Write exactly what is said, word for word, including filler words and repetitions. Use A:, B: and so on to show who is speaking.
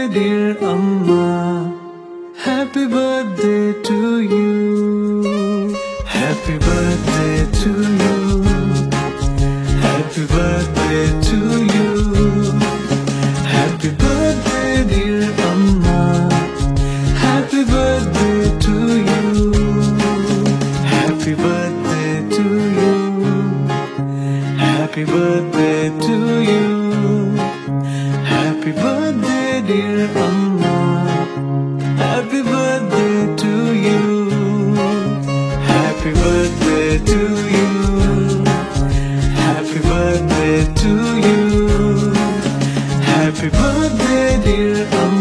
A: birthday, dear Amma. Happy birthday to you. Happy birthday to you. Happy birthday to you. Happy birthday, dear Amma. Happy birthday to you. Happy birthday to you. Happy birthday to you. Happy birthday, dear Amma. Happy birthday to you. Happy birthday to you. Happy birthday to you. Happy birthday, dear Amma.